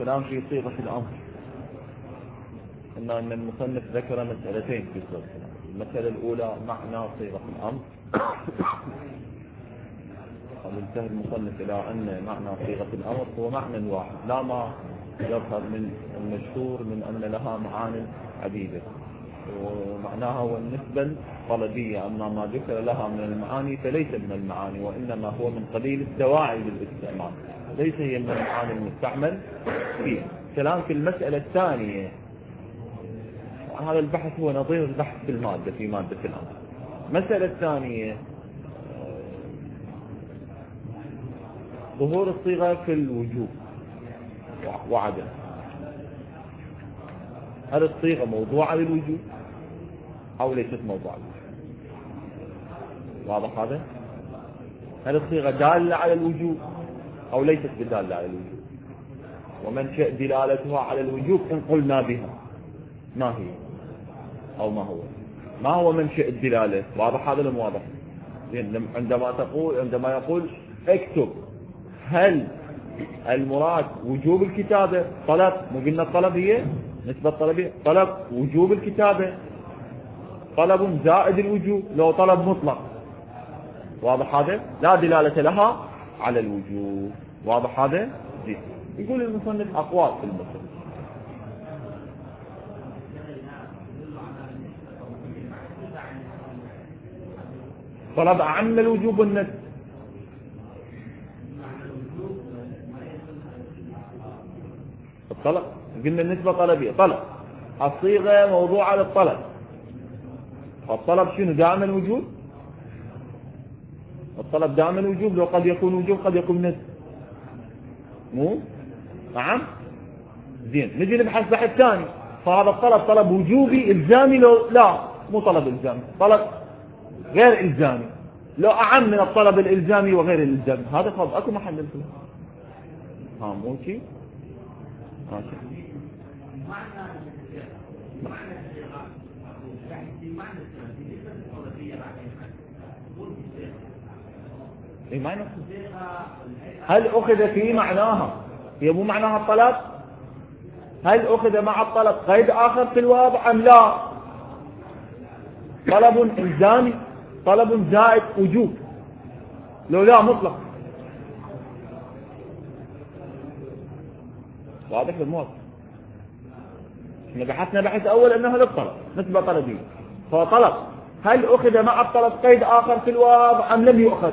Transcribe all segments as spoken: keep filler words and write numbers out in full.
الكلام في صيغة الأمر. قلنا أن المصنف ذكر مسألتين في صيغة الأمر. المسألة الأولى معنى صيغة الأمر، وانتهى المصنف إلى أن معنى صيغة الأمر هو معنى واحد لا ما يظهر من المشهور من أن لها معاني عديدة، ومعناها هو النسبة الطلبية. أما ما ذكر لها من المعاني فليس من المعاني، وإنما هو من قبيل الدواعي للاستعمال، ليس هي من المعاني المستعمل فيه. كلام في المسألة الثانية، هذا البحث هو نظير البحث في المادة في مادة الأمر. المسألة الثانية ظهور الصيغة في الوجوب وعدم. هل الصيغة موضوعة للوجوب أو ليست موضوعة للوجوب؟ واضح هذا؟ هل الصيغة دالة على الوجوب أو ليست بدالة على الوجوب؟ ومنشأ دلالتها على الوجوب إن قلنا بها ما هي أو ما هو؟ ما هو منشأ الدلالة؟ واضح هذا ولا واضح؟ عندما تقول عندما يقول اكتب، هل المراد وجوب الكتابة؟ طلب، مو قلنا الطلب هي نسبة طلبية، طلب وجوب الكتابة، طلب زائد الوجوب لو طلب مطلق. واضح هذا؟ لا دلالة لها على الوجوب. واضح هذا؟ زين. يقول المصنف أقوال في المسألة. طلب أعم الوجوب والنسب. الطلب قلنا النسبة طلبية، طلب الصيغة موضوعة للطلب. الطلب شنو؟ دائما وجوب. الطلب دائما وجوب، لو قد يكون وجوب قد يكون نسب، مو نعم. زين، نجي نبحث بحث ثاني، فهذا الطلب طلب وجوبي الزامي لو لا مو طلب الزامي، طلب غير الزامي، لو اعم من الطلب الالزامي وغير الالزامي، هذا خلاص اكو محل الخلاف. ها مو شيء ماشي. اي ما نفس. هل اخذ في معناها، هي مو معناها الطلب؟ هل اخذ مع الطلب قيد اخر في الواضع ام لا؟ طلب الزامي، طلب زائد وجوب، لو لا مطلق. واضح بالموضوع. احنا بحثنا بحث اول انه هذا الطلب نسبة طلبية، فطلب هل اخذ مع الطلب قيد اخر في الواضع ام لم يؤخذ؟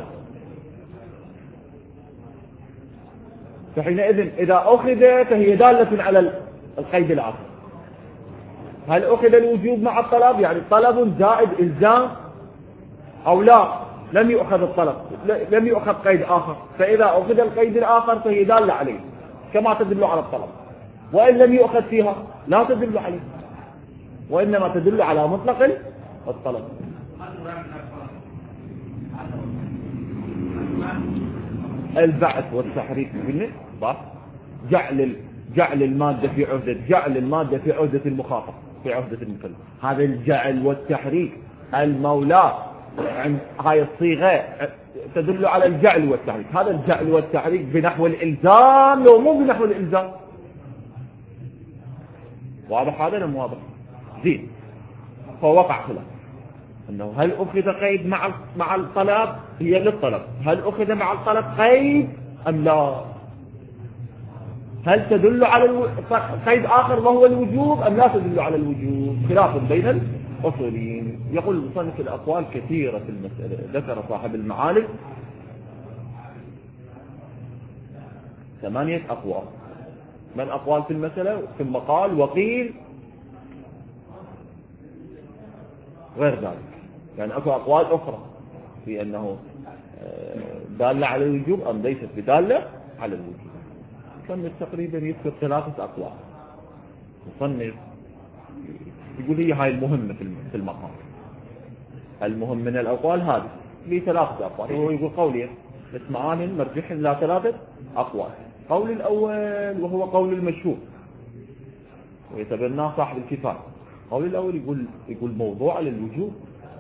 فحينئذ اذا اخذ فهي دالة على القيد الاخر. هل اخذ الوجوب مع الطلب يعني طلب زائد الزام او لا لم يؤخذ الطلب، لم يؤخذ قيد اخر، فاذا اخذ القيد الاخر فهي دالة عليه كما تدل على الطلب، وإن لم يؤخذ فيها لا تدل عليه، وإنما تدل على مطلق الطلب. البعث والتحريك قلنا بس جعل جعل المادة في عهدة جعل المادة في عهدة المخاطب في عهدة المكلف. هذا الجعل والتحريك المولى عند هاي الصيغة تدل على الجعل والتحريك. هذا الجعل والتحريك بنحو الإلزام لو مو بنحو الإلزام. واضح هذا ولا واضح؟ زين. فوقع خلاف انه هل اخذ قيد مع مع الطلب، هي للطلب، هل اخذ مع الطلب قيد ام لا؟ هل تدل على الو... قيد اخر وهو الوجوب ام لا تدل على الوجوب؟ خلاف بين الاصوليين. يقول المصنف الاقوال كثيرة في المسألة. ذكر صاحب المعالم ثمانية اقوال. من أقوال في المسألة ثم قال وقيل غير ذلك، يعني أكو أقوال أخرى في أنه دالة على الوجوب أم ليست بدالة على الوجوب. مصنف تقريبا يذكر ثلاثة أقوال. مصنف يقول هي هاي المهمة في المقام، المهم من الأقوال هذه لي ثلاثة أقوال. هو يقول قولين اسمعان مرجح إلى ثلاثة أقوال. قول الأول وهو قول المشهور ويتبناه صاحب الكفاية. قول الأول يقول يقول موضوع للوجوب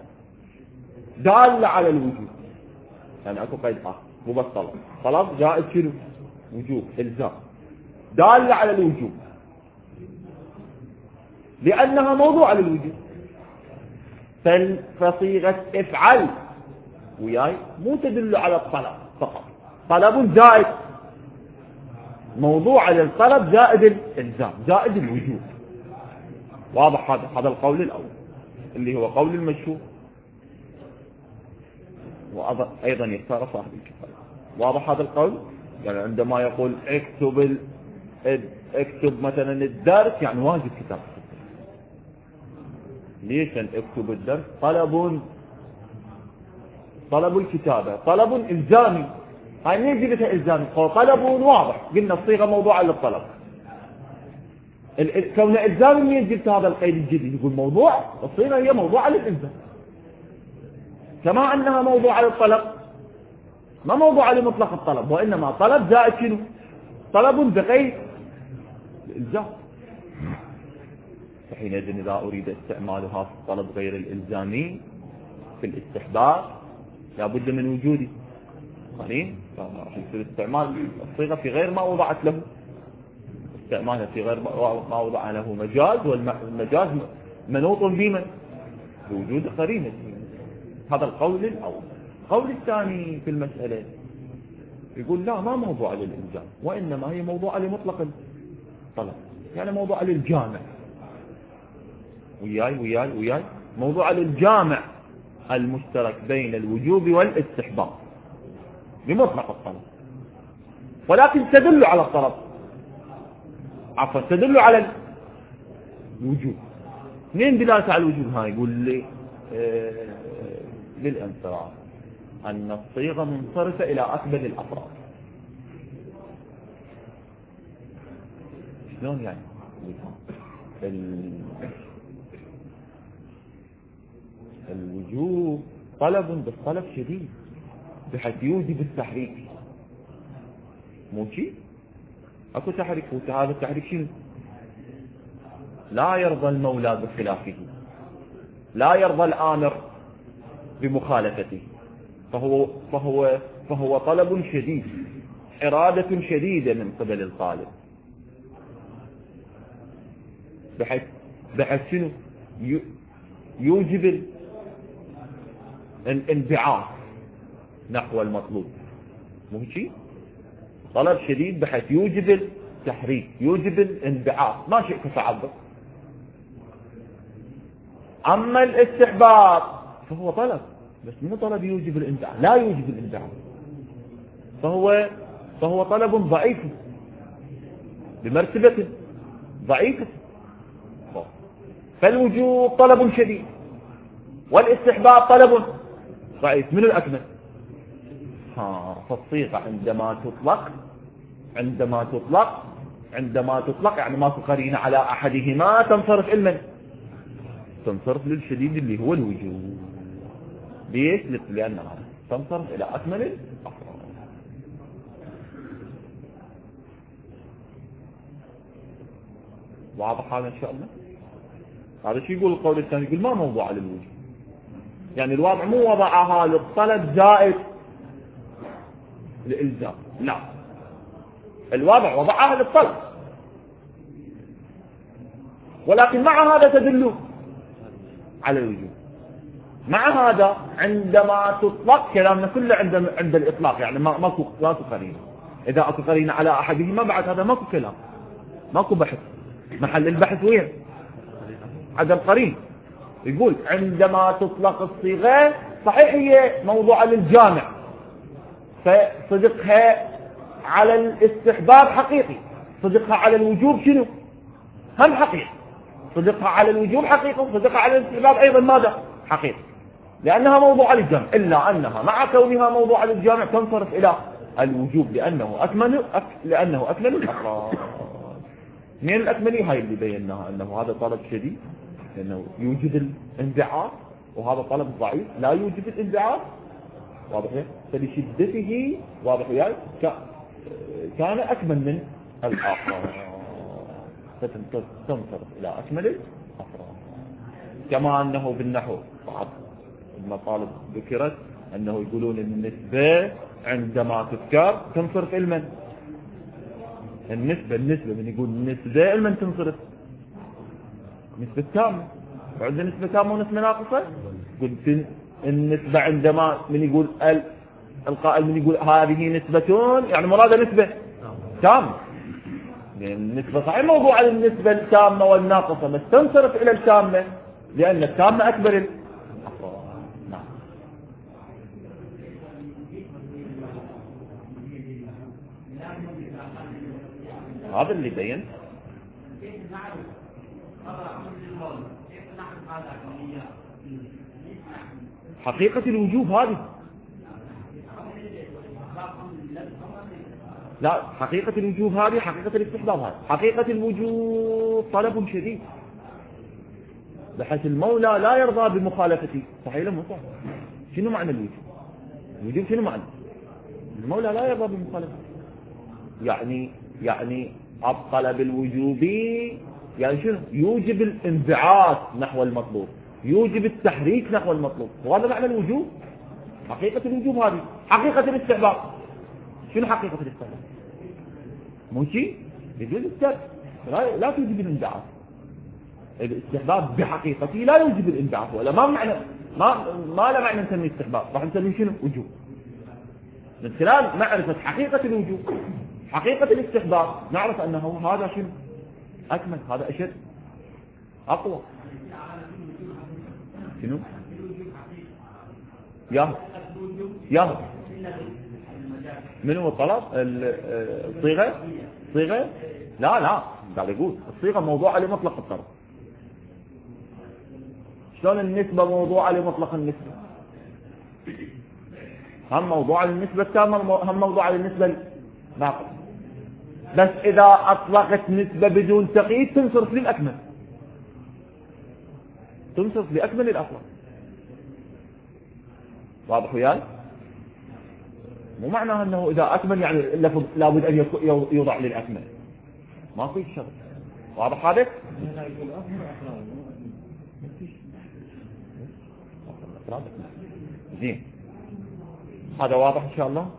دال على الوجوب، يعني أكو قيد آخر مو بس طلب. طلب جائز شنو؟ وجوب إلزام. دالة على الوجوب لأنها موضوع للوجوب. فصيغة افعل وياي مو تدل على الطلب فقط، طلب زائد موضوع على الطلب زائد الإلزام زائد الوجوب. واضح هذا هذا القول الأول اللي هو قول المشهور، وأيضا يختار صاحب الكفاية. واضح هذا القول؟ يعني عندما يقول اكتب ال... اكتب مثلا الدرس يعني واجب كتابة. ليش أن اكتب الدرس؟ طلب طلب الكتابة طلب إلزامي. هاي مين جبتها إلزامي؟ طلب واضح، قلنا الصيغة موضوعة للطلب. كون إلزامي مين جبت هذا القيد الجديد؟ يقول موضوع الصيغة هي موضوعة للإلزام، كما أنها موضوعة للطلب ما موضوعة لمطلق الطلب، وإنما طلب زائد شنو؟ طلب بقيد الإلزام. فحينئذ إذا أريد استعمالها في الطلب غير الإلزامي في الاستحباب لابد من وجودي قرين، فراح يصير استعمال الصيغة في غير ما وضعت له، استعمالها في غير ما وضع له مجاز، والمجاز منوط بمن؟ بوجود قرينة. هذا القول الأول. القول الثاني في المسألة يقول لا، ما موضوع للإلزام، وإنما هي موضوع لمطلق الطلب، يعني موضوع للجامع. وياي وياي وياي موضوع للجامع المشترك بين الوجوب والاستحباب بمطلق الطلب، ولكن تدل على الطلب، عفوا تدل على الوجوب. منين دلالة على الوجوب؟ هاي يقول لي آه للانصراف، أن الصيغة منصرفة إلى أكمل الأفراد. شلون يعني؟ الوجوب طلب بالطلب شديد بحيث يوجب التحريك. مو شيء اكو تحريك، وهذا التحريك شنو؟ لا يرضى المولى بخلافه، لا يرضى الآمر بمخالفته، فهو فهو فهو طلب شديد، إرادة شديدة من قبل الطالب، بحيث بحيث شنو؟ يوجب الانبعاث نحو المطلوب. مو شيء؟ طلب شديد بحيث يوجب التحريك، يوجب الانبعاث، ما شئت فعبر. أما الاستحباب فهو طلب، بس مو طلب يوجب الانبعاث، لا يوجب الانبعاث، فهو فهو طلب ضعيف بمرتبة ضعيفة. فالوجوب طلب شديد والاستحباب طلب ضعيف. من الأكمل؟ ها فالصيغة عندما تطلق عندما تطلق عندما تطلق يعني ما قرينة على أحدهما تنصرف إلى من؟ تنصرف للشديد اللي هو الوجوب. ليش؟ لأنها تنصرف إلى أكمل الأفراد. واضح هذا إن شاء الله؟ هذا شو يقول القول الثاني؟ يقول ما موضوع للوجوب، يعني الوضع مو وضعها للطلب زائد الإلزام، لا، الوضع وضعها للطلب، ولكن مع هذا تدل على الوجوب. مع هذا عندما تطلق كلامنا كله عند عند الإطلاق، يعني ما ماكو ماكو قرينة. إذا اكو قرينة على أحدهما بعد هذا ماكو كلام، ماكو بحث، محل البحث وين؟ عدم قرينة. يقول عندما تطلق الصيغة صحيح هي موضوع للجامع، فصدقها على الاستحباب حقيقي، صدقها على الوجوب شنو؟ هم حقيقي. صدقها على الوجوب حقيقي، وصدقها على الاستحباب أيضا ماذا؟ حقيقي، لأنها موضوع للجامع، إلا أنها مع كونها موضوع للجامع تنصرف إلى الوجوب لأنه أكمل أك... لأنه أكمل الأفراد. من الأكملي هاي اللي بيناها، أنه هذا طلب شديد لأنه يوجد الانبعاث، وهذا طلب ضعيف لا يوجد الانبعاث. واضح؟ فلشدته واضح يعني كان أكمل من الآخر، فتنصرف إلى أكمل الأفراد. كما أنه بالنحو بعض المطالب ذكرت أنه يقولون النسبة عندما تذكر تنصرف إلى من؟ النسبة النسبة من يقول النسبة لمن تنصرف نسبة تامة، وعندنا نسبة تامة ونسبة ناقصة. قلت النسبة عندما من يقول القائل من يقول هذه نسبة يعني مراده نسبة تامة، لأن النسبة صحيح موضوع على النسبة التامة والناقصة، بس تنصرف إلى التامة لأن التامة أكبر الأفراد. نعم. هذا اللي بين حقيقة الوجوب هذه. لا، حقيقة الوجوب هذه حقيقة الاستحباب هذه. حقيقة الوجوب طلب شديد بحيث المولى لا يرضى بمخالفته. صحيح ولا مو صح؟ شنو معنى الوجوب؟ الوجوب شنو معنى؟ المولى لا يرضى بمخالفته. يعني يعني الطلب الوجوبي يعني شنو؟ يوجب الانبعاث نحو المطلوب، يوجب التحريك نحو المطلوب، وهذا معنى الوجوب. حقيقة الوجوب هذه. حقيقة الاستحباب شنو حقيقة الاستحباب؟ مو شيء يجوز الترك، لا, لا توجب الانبعاث. الاستحباب بحقيقته لا يوجب الانبعاث، ولا ما معنى ما ما له معنى نسميه استحباب، راح نسميه شنو؟ وجوب. من خلال معرفة حقيقة الوجوب حقيقة الاستحباب نعرف أنه هذا شنو؟ أكمل، هذا أشد، أقوى. شنو؟ يا يا من هو الطلب؟ الصيغة؟ صيغة؟ لا لا قاعد يقول الصيغة موضوعة لمطلق الطلب. شلون النسبة موضوعة لمطلق النسبة؟ هم موضوعة للنسبة التامة، هم موضوعة للنسبة الناقصة. بس إذا أطلقت نسبة بدون تقييد تنصرف للأكمل، تنصرف لأكمل الأطلاق. واضح وياي؟ مو معناها أنه إذا أكمل يعني اللفظ لابد أن يوضع للأكمل، ما في شرط. واضح هذا؟ زين، هذا واضح إن شاء الله.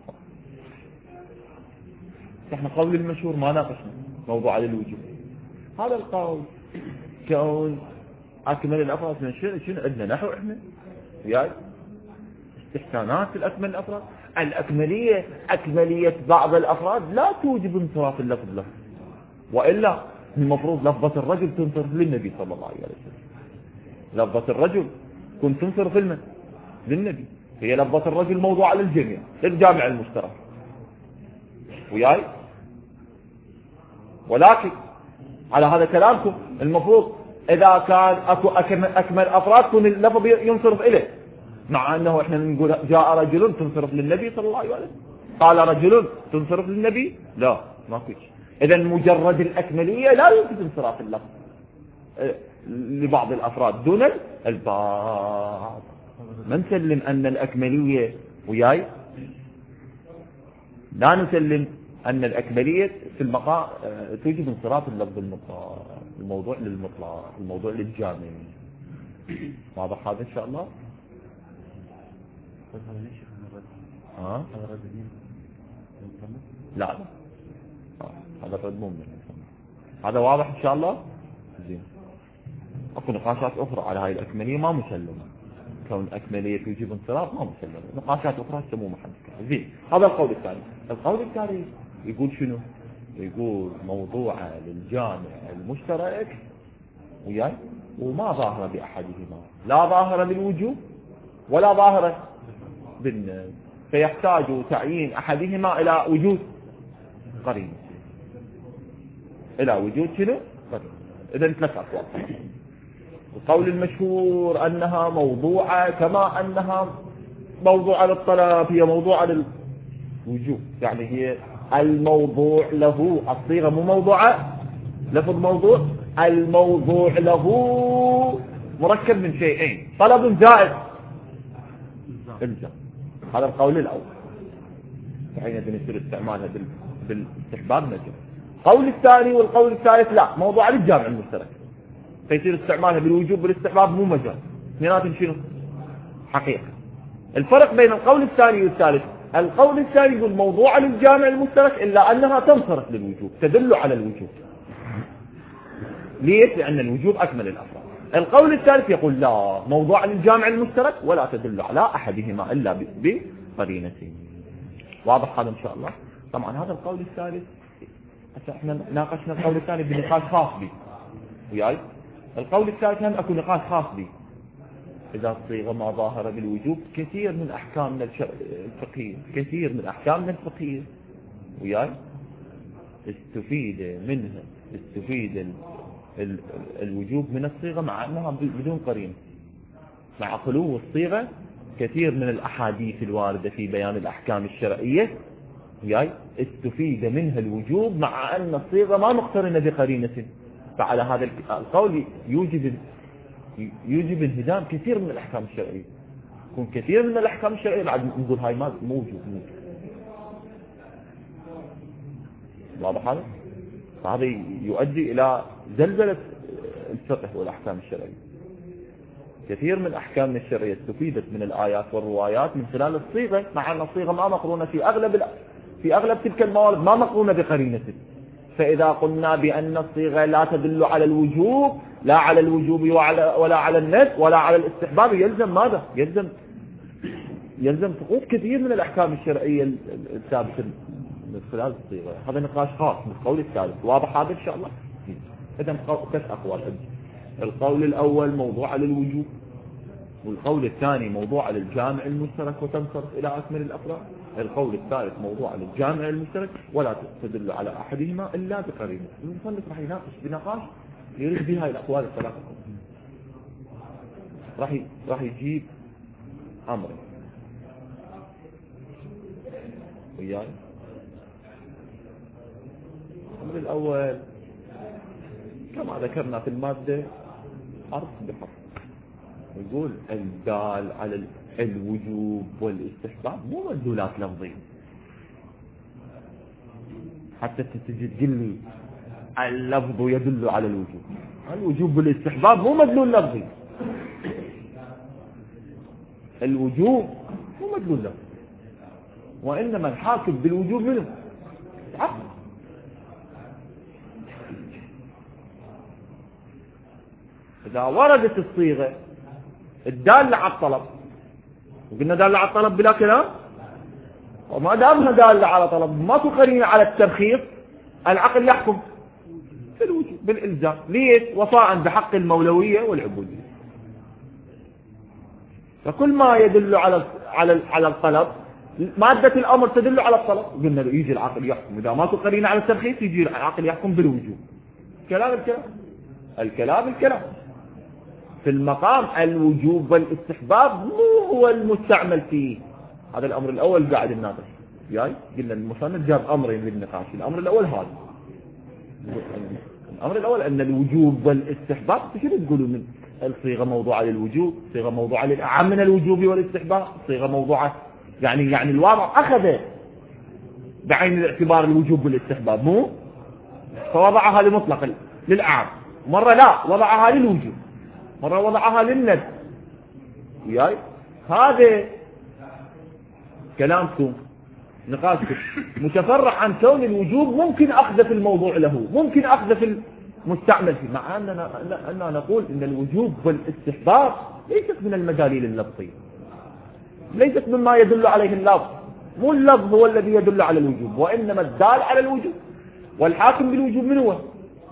احنا قول المشهور ما ناقشنا موضوع على الوجوب. هذا القول كون أكمل الأفراد من شنو شنو عندنا نحو احنا وياي استحسانات الأكمل الأفراد. الأكملية أكملية بعض الأفراد لا توجب انصراف اللفظ له، وإلا المفروض لفظة الرجل تنصرف للنبي صلى الله عليه وسلم. لفظة الرجل كنت تنصرف لنا للنبي، هي لفظة الرجل موضوعة للجميع للجامع المشترك وياي. ولكن على هذا كلامكم المفروض إذا كان أكو أكمل أفراد كن اللفظ ينصرف إليه، مع أنه إحنا نقول جاء رجل تنصرف للنبي صلى الله عليه وسلم، قال رجل تنصرف للنبي، لا ما فيش. إذن مجرد الأكملية لا يمكن انصراف اللفظ لبعض الأفراد دون البعض. ما نسلم أن الأكملية وياي، لا نسلم أن الأكملية في المقام توجب انصراف اللفظ المطلق، الموضوع للمطلق، الموضوع للجامع. واضح هذا إن شاء الله؟ ها؟ لا لا هذا الرد مو من هذا. واضح إن شاء الله؟ زين. أكو نقاشات أخرى على هاي الأكملية ما مسلمة، كون أكملية توجب انصراف ما مسلمة، نقاشات أخرى تسموه محل. زين، هذا القول الثاني. القول الثالث يقول شنو؟ يقول موضوعة للجامع المشترك وياي وما ظاهرة بأحدهما، لا ظاهرة بالوجوب ولا ظاهرة بالنسبة، فيحتاج تعيين أحدهما إلى وجود قرينة، إلى وجود شنو؟ قرينة. إذن ثلاث أقوال. القول المشهور أنها موضوعة كما أنها موضوعة للطلب هي موضوعة للوجوب، يعني هي الموضوع له الصيغة مو موضوعة لفظ موضوع، الموضوع له مركب من شيئين، طلب زائد الزام. هذا القول الأول حين بنصير استعمالها بالاستحباب نجم. القول الثاني والقول الثالث لا، موضوع للجامع المشترك، فيصير استعمالها بالوجوب بالاستحباب مو مجال، اثنيناتهم شنو؟ حقيقة. الفرق بين القول الثاني والثالث القول الثاني يقول موضوعة للجامع المشترك إلا أنها تنصرف للوجوب، تدل على الوجوب. ليش؟ لأن الوجوب أكمل الأفراد. القول الثالث يقول لا، موضوعة للجامع المشترك ولا تدل على أحدهما إلا بقرينته. واضح هذا إن شاء الله؟ طبعا هذا القول الثالث احنا ناقشنا القول الثاني بنقاش خاص به وياي. القول الثالث هم اكو نقاش خاص به. اذا الصيغه ما ظاهره بالوجوب كثير من احكامنا الفقهيه كثير من احكامنا الفقهيه وياي استفيد منها استفيد ال ال الوجوب من الصيغه مع انها بدون قرينه. مع خلو الصيغه كثير من الاحاديث الوارده في بيان الاحكام الشرعيه وياي استفيد منها الوجوب مع ان الصيغه ما مقترنه بقرينه. فعلى هذا القول يوجب يوجب انهدام كثير من الاحكام الشرعيه. يكون كثير من الاحكام الشرعيه بعد نقول هاي ما موجود موجود. واضح هذا؟ فهذا يؤدي الى زلزله الفقه والاحكام الشرعيه. كثير من احكامنا الشرعيه استفيدت من الايات والروايات من خلال الصيغه مع ان الصيغه ما مقرونه في اغلب في اغلب تلك الموارد ما مقرونه بقرينته. فإذا قلنا بأن الصيغة لا تدل على الوجوب لا على الوجوب ولا على الندب ولا على الاستحباب يلزم ماذا؟ يلزم يلزم سقوط كثير من الأحكام الشرعية الثابتة من خلال الصيغة. هذا نقاش خاص بالقول الثالث. واضح هذا إن شاء الله؟ إذا ثلاث أقوال. القول الأول موضوع على الوجوب، والقول الثاني موضوع على الجامع المشترك وتنصرف إلى أكمل الأفراد. القول الثالث موضوع على الجامع المشترك ولا تدل على أحدهما إلا بقرينة. المصنف راح يناقش بنقاش يريد بها الأقوال الثلاثة. راح راح يجيب أمر وياي. الأمر الأول كما ذكرنا في المادة حرف بحرف يقول الدال على الوجوب والاستحباب مو مدلولات لفظية. حتى تجي تقول لي اللفظ يدل على الوجوب، الوجوب والاستحباب مو مدلول لفظي. الوجوب مو مدلول لفظي، وإنما الحاكم بالوجوب منه عقل. إذا وردت الصيغة الدالة على الطلب وقلنا دالة على الطلب بلا كلام، وما دامها دالة على طلب ما تقرين على الترخيص، العقل يحكم في الوجوب بالإلزام. ليش؟ وفاء بحق المولوية والعبودية. فكل ما يدل على على على الطلب مادة الأمر تدل على الطلب، قلنا له يجي العقل يحكم. إذا ما تقرين على الترخيص يجي العقل يحكم بالوجوب. كلام الكلام الكلام الكلام في المقام الوجوب والاستحباب مو هو المستعمل فيه. هذا الأمر الأول قاعد الناقش جاي. قلنا المصنف جاب أمرين للنقاش. الأمر الأول هذا الأمر الأول أن الوجوب والاستحباب شنو تقولوا من الصيغة موضوعة للوجوب، صيغة موضوعة للأعم من الوجوب والاستحباب، صيغة موضوعة يعني يعني الواضع أخذ بعين الاعتبار الوجوب والاستحباب مو فوضعها لمطلق للأعم، مرة لا وضعها للوجوب، مرة وضعها للند. وياي هذا كلامكم نقاشكم متفرع عن كون الوجوب ممكن أخذ في الموضوع له، ممكن أخذ في المستعمل فيه، مع أننا, أننا نقول إن الوجوب والاستحباب ليست من المداليل اللفظية، ليست مما يدل عليه اللفظ. مو اللفظ هو الذي يدل على الوجوب، وإنما الدال على الوجوب. والحاكم بالوجوب من هو؟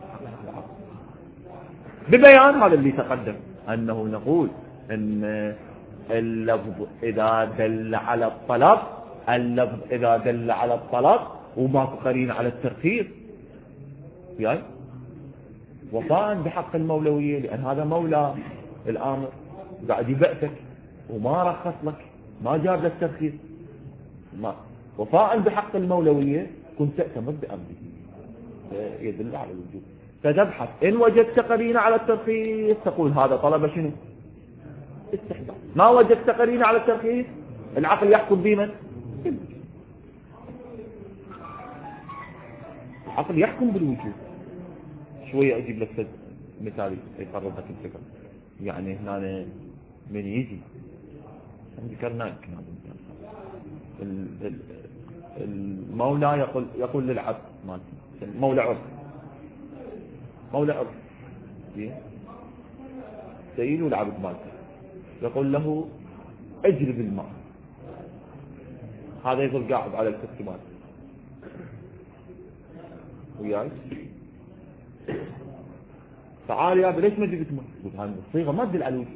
ببيان هذا اللي تقدم أنه نقول أن اللفظ إذا دل على الطلب اللفظ إذا دل على الطلب وما قرين على الترخيص يعني وفاء بحق المولوية، لأن هذا مولى الآمر قاعد يبأسك وما رخص لك ما جاب لك ترخيص، ما وفاء بحق المولوية كنت تأتمر بأمره يدل على الوجوب. فتبحث إن وجدت قرينة على الترخيص تقول هذا طلب شنو؟ استحباب. ما وجدت قرينة على الترخيص العقل يحكم بمن؟ العقل يحكم بالوجوب. شوية أجيب لك مثال يقرب لك الفكرة. يعني هنا من يجي ذكرنا يمكن هذا المثال المولى يقول يقول للعبد مالتي مولى عرف مولى عرف سيد والعبد مالته يقول له اجلب الماء، هذا يظل قاعد على الكرسي مالته وياي تعال يا ابي ليش ما جبت ماء؟ يقول هذه الصيغه ما تدل على الوجوب،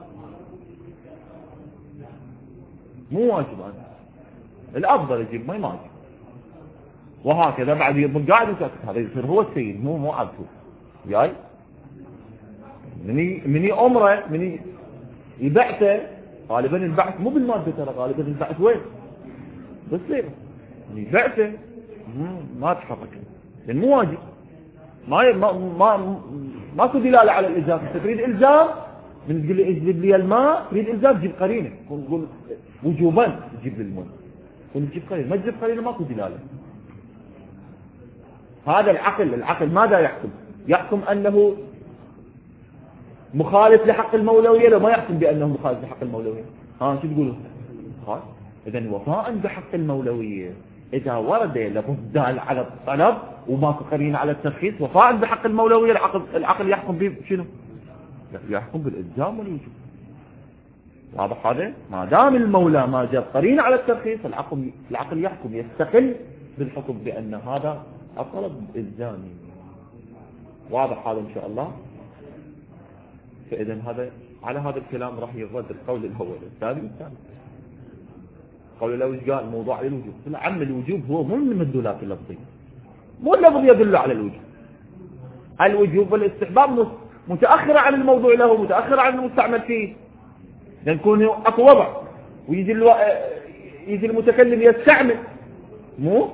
مو واجب انا الافضل اجيب ماء ما اجيب، وهكذا بعد يظل قاعد وساكت، هذا يصير هو السيد مو مو عبده وياي. مني مني امره مني يبعثه، غالبا البعث مو بالماده ترى، غالبا البعث وين؟ بالصيغه. مني يبعثه ما تحرك لان مو واجب، ما ما ما ماكو دلاله على الالزام. انت تريد الزام من تقول لي اجلب لي الماء، تريد الزام تجيب قرينه، تقول وجوبا تجيب لي الماء، تقول تجيب قرينه، ما تجيب قرينه ماكو دلاله. هذا العقل، العقل ماذا يحكم؟ يحكم انه مخالف لحق المولويه لو ما يحكم بانه مخالف لحق المولويه. ها شو تقولوا؟ خلاص اذا وفاء بحق المولويه اذا ورد لفظ دال على الطلب وماكو قرينه على الترخيص، وفاء بحق المولويه العقل العقل يحكم به شنو؟ يحكم بالالزام والوجوب. واضح هذا؟ ما دام المولى ما جاب قرينه على الترخيص العقل العقل يحكم يستقل بالحكم بان هذا الطلب الزامي. واضح هذا ان شاء الله؟ فاذا هذا على هذا الكلام راح يرد القول الاول الثاني والثالث. القول الاول قال موضوع للوجوب، طلع عم الوجوب هو مو من المدلولات اللفظيه، مو اللفظ يدل على الوجوب. الوجوب والاستحباب متاخره عن الموضوع له، متاخره عن المستعمل فيه، يكون اكو وضع ويجي الو... يجي المتكلم يستعمل، مو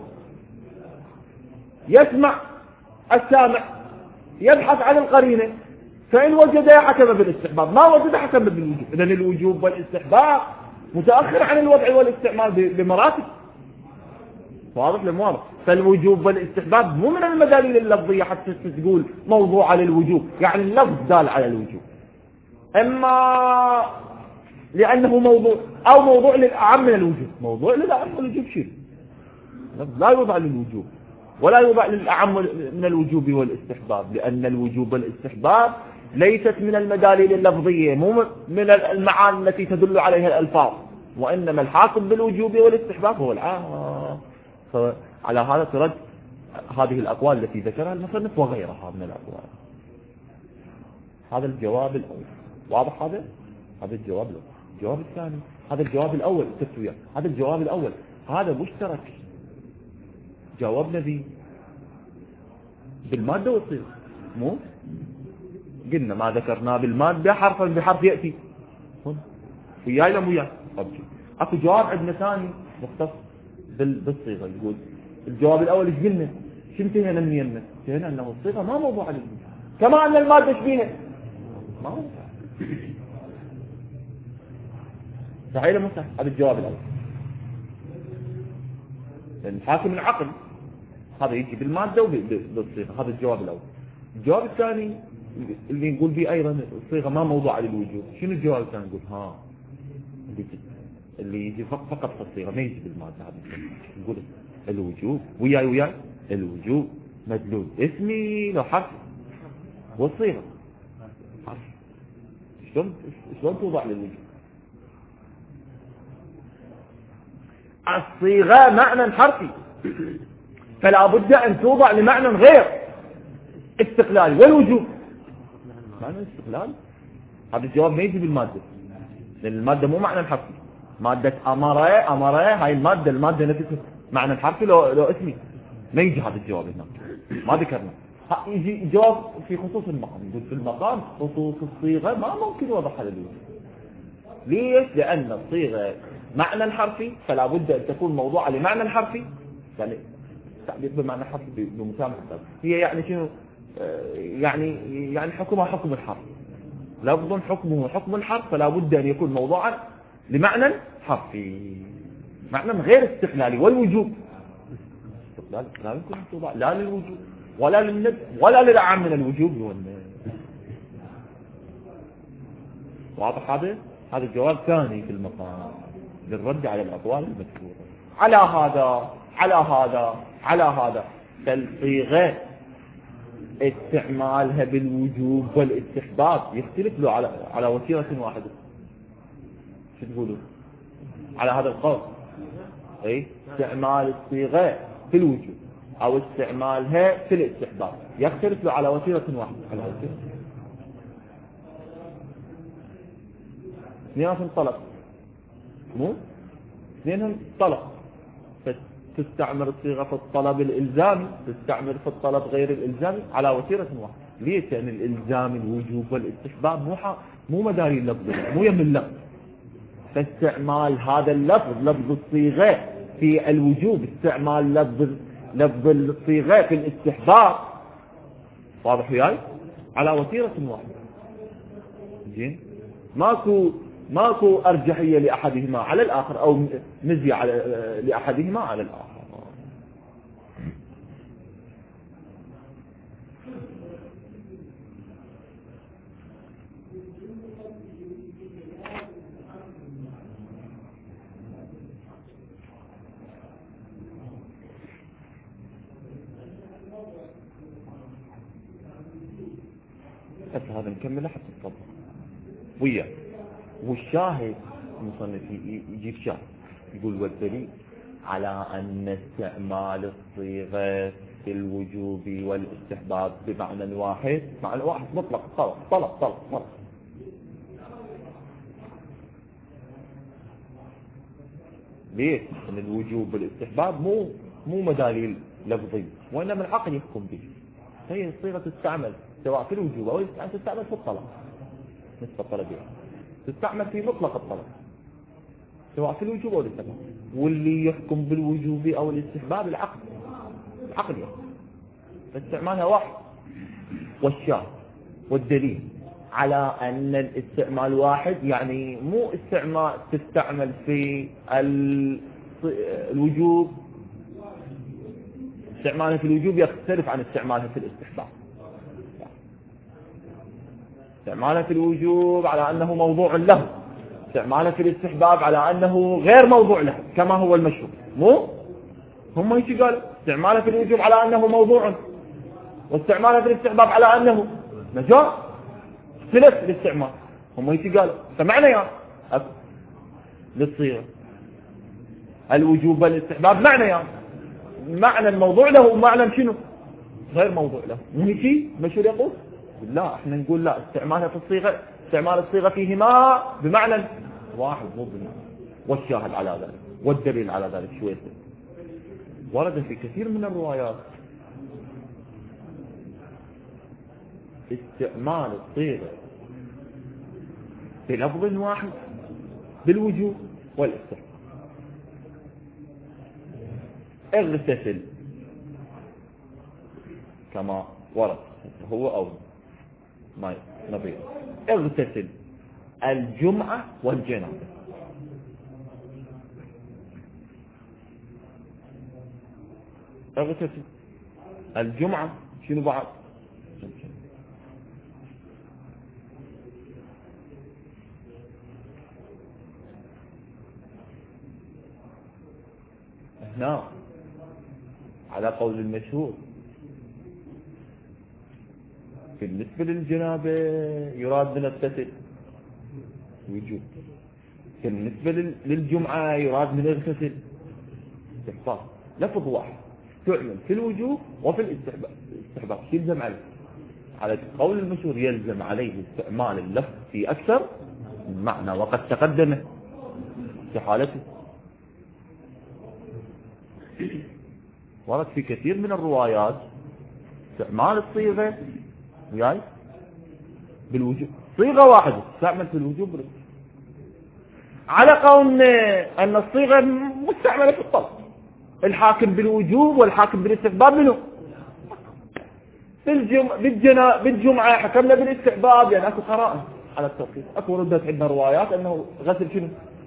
يسمع السامع يبحث عن القرينه، فإن وجد حكم بالاستحباب، ما وجد حكم بالوجوب. إذن الوجوب والاستحباب متأخر عن الوضع والاستعمال بمراتب. واضح لم واضح؟ فالوجوب والاستحباب مو من المدلول اللفظية حتى تقول موضوع على الوجوب، يعني اللفظ دال على الوجوب، إما لأنه موضوع أو موضوع للأعم من الوجوب. موضوع للأعم من الوجوب شيء لا يوضع للوجوب ولا يوضع للأعم من الوجوب والاستحباب، لأن الوجوب والاستحباب ليست من المداليل اللفظية، مو من المعاني التي تدل عليها الألفاظ، وإنما الحاكم بالوجوب والاستحباب هو العام. فعلى هذا ترد هذه الأقوال التي ذكرها المصنف وغيرها من الأقوال. هذا الجواب الأول. واضح هذا؟ هذا الجواب الأول. الجواب الثاني، هذا الجواب الأول التسوية، هذا الجواب الأول هذا مشترك، جاوبنا ذي بالمادة والصيغة، مو قلنا ما ذكرنا بالمادة حرفا بحرف يأتي وياي لم وياي. اكو جواب عندنا ثاني مختص بالصيغة، يقول الجواب الأول ايش قلنا؟ شو انتهينا من يمنا؟ انتهينا انه الصيغة ما موضوع على الوجوب، كما ان المادة شبيها ما موضوع. صحيح ولا صحيح؟ هذا الجواب الأول، لأن حاكم العقل هذا يجي بالمادة وبالصيغة. هذا الجواب الأول. الجواب الثاني اللي نقول به أيضا الصيغة ما موضوع على الوجوب. شنو الجواب الثاني؟ نقول ها اللي يجي فقط في الصيغة ما يجي بالمادة. هذا نقول الوجوب وياي وياي الوجوب مدلول اسمي لو حرف والصيغة حرف. شلون شلون توضع للوجوب؟ الصيغة معنى حرفي، فلا بد أن توضع لمعنى غير استقلالي. والوجوب معنى استقلال. هذا الجواب ما يجي بالمادة، لأن المادة مو معنى حرفي. مادة أمره أمره هاي المادة المادة نفسها معنى حرفي لو لو اسمي ما يجي هذا الجواب هنا، ما ذكرنا. يجي جواب في خصوص المقام، يقول في المقام خصوص الصيغة ما ممكن يوضح هذا الوجوب. ليش؟ لأن الصيغة معنى حرفي، فلا بد أن تكون موضوعة لمعنى حرفي. يعني تعبير بمعنى حرفي بمسامحة هي يعني شنو؟ يعني يعني حكمها حكم الحرف، لفظ حكمه حكم الحرف، فلا بد أن يكون موضوعا لمعنى حرفي، معنى غير استقلالي. والوجوب استقلال لا يمكن أن توضع لا للوجوب ولا للند ولا للأعم من الوجوب. واضح هذا؟ هذا الجواب ثاني في المقام للرد على الأقوال المذكورة. على هذا على هذا على هذا. فالصيغة استعمالها بالوجوب والاستحباب يختلف له على على وتيرة واحدة. شو تقولون على هذا القول؟ اي استعمال الصيغة في الوجوب او استعمالها في الاستحباب يختلف له على وتيرة واحدة. على وتيرة اثنينهم طلب، مو اثنينهم طلب، فتستعمل الصيغة في الطلب الإلزامي، تستعمل في الطلب غير الإلزامي على وتيرة واحدة. ليش؟ لأن الإلزام الوجوب والاستحباب مو مو مداري اللفظ، مو يم اللفظ. فاستعمال هذا اللفظ لفظ الصيغة في الوجوب، استعمال لفظ لفظ الصيغة في الاستحباب، واضح وياي؟ على وتيرة واحدة. زين؟ ماكو ماكو أرجحية لأحدهما على الآخر أو مزية على لأحدهما على الآخر. حتى هذا نكمل حتى الطبق ويا. والشاهد المصنف يجيب شاهد يقول والدليل على أن استعمال الصيغة في الوجوب والاستحباب بمعنى واحد، معنى واحد مطلق، طلب طلب طلب طلب. ليش؟ أن الوجوب والاستحباب مو مو مداليل لفظية وإنما العقل يحكم به. هي الصيغة تستعمل سواء في الوجوب أو تستعمل في الطلب، نسبة الطلبية تستعمل في مطلق الطلب سواء في الوجوب أو الاستحباب. واللي يحكم بالوجوب أو الاستحباب العقل، العقل يحكم، فاستعمالها واحد. والشاهد والدليل على أن الاستعمال واحد يعني مو استعمال تستعمل في الوجوب، استعمالها في الوجوب يختلف عن استعمالها في الاستحباب. استعمالها في الوجوب على أنه موضوع له، استعمالها في الاستحباب على أنه غير موضوع له كما هو المشهور. مو هم هيك قالوا استعمالها في الوجوب على أنه موضوع، واستعمالها في الاستحباب على أنه مجاز. اختلف الاستعمال، هم هيك قالوا. فمعنى يعني للصيغة الوجوب والاستحباب معنى يعني معنى الموضوع له ومعنى شنو غير موضوع له. مو هيك مشهور يقول؟ لا، احنا نقول لا، استعمالها في الصيغة، استعمال الصيغة فيهما بمعنى واحد مو بمعنى. والشاهد على ذلك والدليل على ذلك شوية ورد في كثير من الروايات استعمال الصيغة بلفظ واحد بالوجوب والاستحباب. اغتسل كما ورد هو أو ما نبي اغتسل الجمعة والجنازة. اغتسل الجمعة شنو بعد؟ هنا على قول المشهور بالنسبة للجنابة يراد من الغسل وجوب، بالنسبة للجمعة يراد من الغسل استحباب. لفظ واحد تعمل في الوجوب وفي الاستحباب. يلزم عليه على قول المشهور يلزم عليه استعمال اللفظ في أكثر من معنى، وقد تقدم في حالته. ورد في كثير من الروايات استعمال الصيغة وياي بالوجوب، صيغة واحدة تستعمل في الوجوب على قول أن الصيغة مستعملة في الطلب. الحاكم بالوجوب والحاكم بالاستحباب منه. بالجمعة بالجنا بالجمعة حكمنا بالاستحباب يعني أكو قراءة على التوقيت. أكو ردت عندنا روايات أنه غسل شنو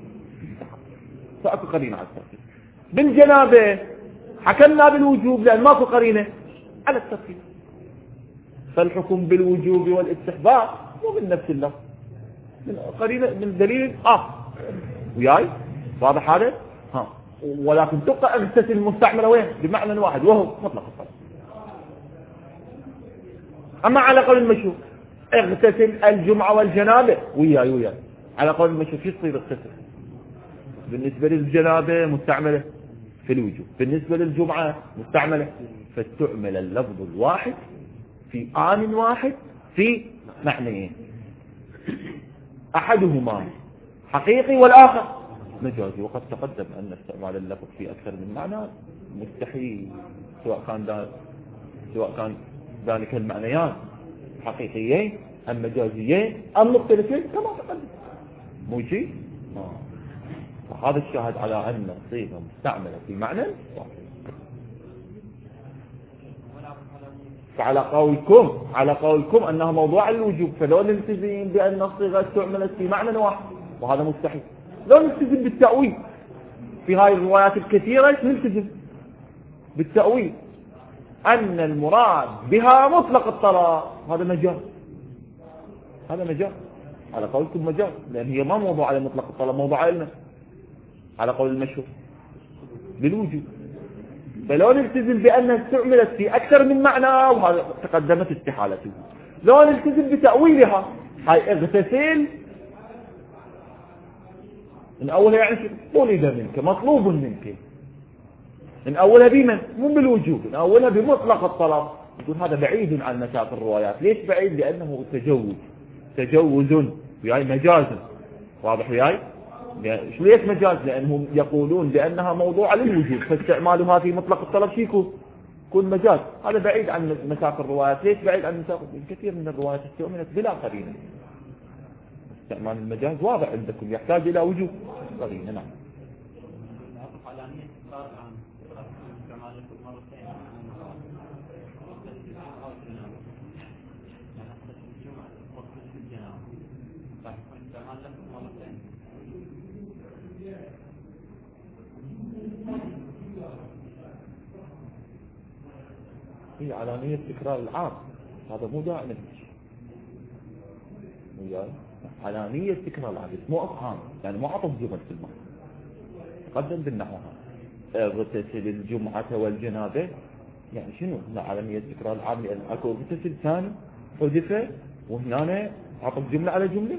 فأكو قرينة على التوقيت. بالجنابة حكمنا بالوجوب لأن ماكو قرينة على التوقيت. فالحكم بالوجوب والاستحباب مو من نفس اللفظ، من قرينة من دليل آخر. وياي واضح هذا؟ ها ولكن تبقى اغتسل المستعملة وين؟ بمعنى واحد وهو مطلق الطلب. أما على قول المشهور اغتسل الجمعة والجنابة وياي وياي، على قول المشهور شو يصير اغتسل؟ بالنسبة للجنابة مستعملة في الوجوب، بالنسبة للجمعة مستعملة، فاستعمل اللفظ الواحد في آن واحد في معنيين، أحدهما حقيقي والآخر مجازي. وقد تقدم أن استعمال اللفظ في أكثر من معنى مستحيل، سواء كان دا سواء كان ذلك المعنيان حقيقيين أم مجازيين أم مختلفين كما تقدم. مو شيء؟ فهذا الشاهد على أن الصيغة مستعملة في معنى واحد. فعلى قولكم على قولكم أنها موضوع الوجوب، فلو نلتزم بأن الصيغة استعملت في معنى واحد وهذا مستحيل. لو نلتزم بالتأويل في هاي الروايات الكثيرة، نلتزم بالتأويل أن المراد بها مطلق الطلاق، هذا مجاز، هذا مجاز على قولكم مجاز، لأن هي ما موضوع على مطلق الطلاق، موضوع علم على قول المشهور بالوجوب. فلو نلتزم بأنها استعملت في أكثر من معنى وهذا تقدمت استحالته. لو نلتزم بتأويلها هاي اغتسل من أولها يعني طلب منك مطلوب منك، من أولها بمن؟ مو بالوجوب، من أولها بمطلق الطلاق. يقول هذا بعيد عن نشاط الروايات. ليش بعيد؟ لأنه تجوز، تجوز وياي مجاز. واضح وياي؟ شو ليش مجاز؟ لأنهم يقولون بأنها موضوع للوجوب، فاستعمالها في مطلق الطلب شيكو يكون مجاز. هذا بعيد عن مساق الروايات. ليش بعيد عن مساق؟ الكثير من الروايات استعملت بلا قرينة. استعمال المجاز واضح عندكم يحتاج إلى وجوب قرينة. نعم. هي علانية تكرار العام، هذا مو دائما وياي، علانية تكرار العام مو أفهام، يعني مو عطف جمل في المعنى. تقدم بالنحو هذا اغتسل الجمعة والجنابة، يعني شنو علانية تكرار العام؟ لأن اكو اغتسل ثاني حذف وهنا عطف جملة على جملة.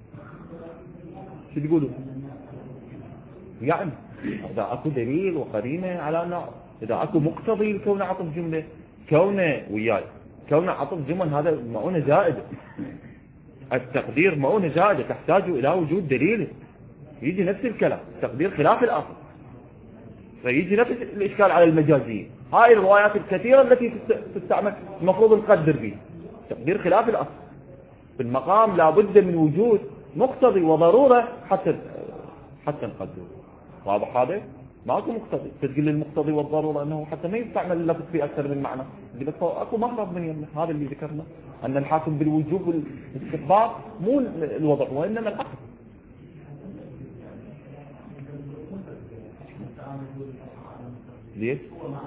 شو تقولوا؟ يعني إذا اكو دليل وقرينة على أن إذا اكو مقتضي لكون عطف جملة، كونه وياي كونه عطف جمل هذا مؤونة زائدة. التقدير مؤونة زائدة تحتاج إلى وجود دليل. يجي نفس الكلام تقدير خلاف الأصل، فيجي نفس الإشكال على المجازية. هاي الروايات الكثيرة التي تستعمل المفروض نقدر بها تقدير خلاف الأصل. في المقام لابد من وجود مقتضي وضرورة حتى حتى نقدر. واضح هذا؟ ماكو مقتضي، تقول المقتضي والضرورة أنه حتى ما يستعمل اللفظ في أكثر من معنى. قلت أكو مهرب من يمه. هذا اللي ذكرنا أن الحاكم بالوجوب والاستحباب مو الوضع وإنما الأخذ. ليش؟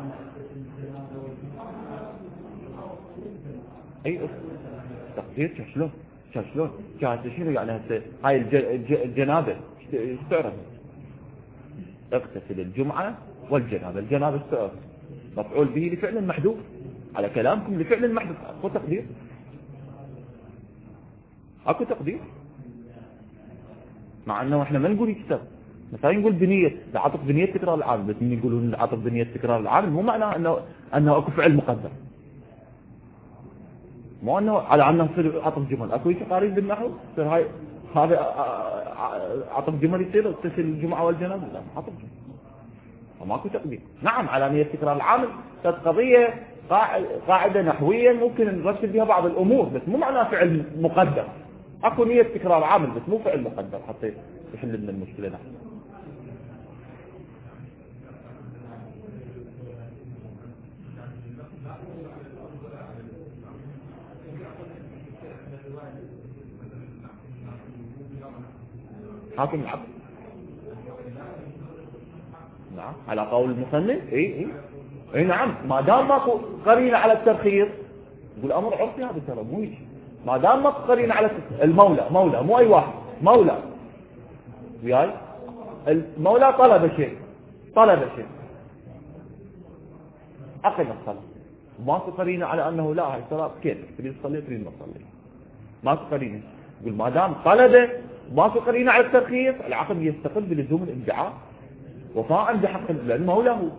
أي تقدير شلون؟ شلون؟ كانت شنو يعني هسه هاي الجنابة ايش تعرف؟ اغتسل الجمعة والجنابة، الجنابة استعرف مفعول به لفعل محذوف على كلامكم، لفعل محذوف. اكو تقدير؟ اكو تقدير؟ مع انه احنا ما نقول يكتب، مثلا نقول بنية عطف بنية تكرار العامل، بس من يقولون عطف بنية تكرار العامل مو معناه انه انه اكو فعل مقدر، مو انه على انه يصير عطف جمل. اكو شيء قريب بالنحو يصير هاي هذا عطف جمل يصير اغتسل الجمعة والجنابة، لا عطف جمل وماكو تقدير. نعم على نية تكرار العامل قضية قاعدة نحوية ممكن نرتب بها بعض الامور، بس مو معناه فعل مقدر. اكو نية تكرار عامل بس مو فعل مقدر حتى يحل لنا المشكلة. نحن حاكم العقل. نعم على قول المصنف. اي اي اي نعم، ما دام ماكو قرينه على الترخيص يقول امر عرفي هذا ترى مو هيك. ما دام ماكو قرينه على المولى، مولى مو اي واحد، مولى وياي المولى طلب شيء طلب شيء أقم الصلاة، ما قرينة على أنه لا هاي الصلاة كيف تريد تصلي تريد ما تصلي، ما قرينة. يقول ما دام طلب ما قرينة على الترخيص، العقد يستقل بلزوم الادعاء وفاء بحق لأن ما هو له.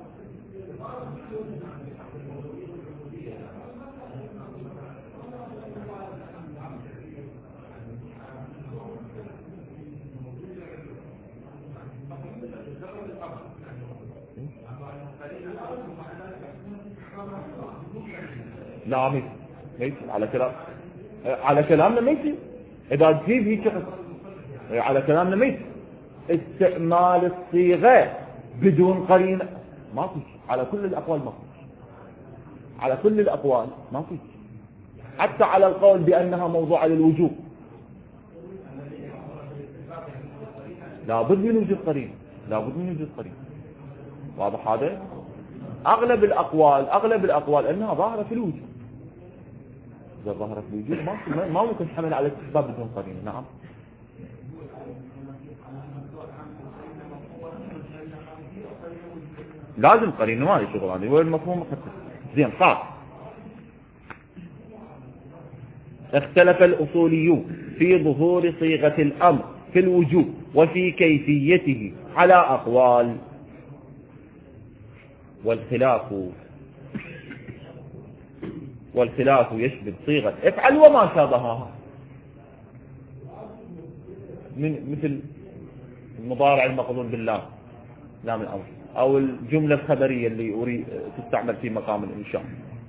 لا ميت ميت على كلام على كلامنا ميت. إذا تجيب هيك على كلامنا ميت استعمال الصيغة بدون قرينة ما فيش. على كل الأقوال ما فيش، على كل الأقوال ما فيش، حتى على القول بأنها موضوعة للوجوب لابد من وجود قرينة، لابد من وجود قرينة. واضح هذا؟ أغلب الأقوال أغلب الأقوال أنها ظاهرة في الوجود. إذا ظهرت في الوجود ما ما ممكن حمل على الاستحباب بدون قرينة. نعم لازم قرينة، ما لي شغل هذه وين المفهوم حتى. زين قال اختلف الأصوليون في ظهور صيغة الأمر في الوجوب وفي كيفيته على أقوال، والخلاف والخلاف يشبه صيغة افعل وما شابهها من مثل المضارع المقرون بالله لام الأمر أو الجملة الخبرية اللي أريد تستعمل في مقام الإنشاء،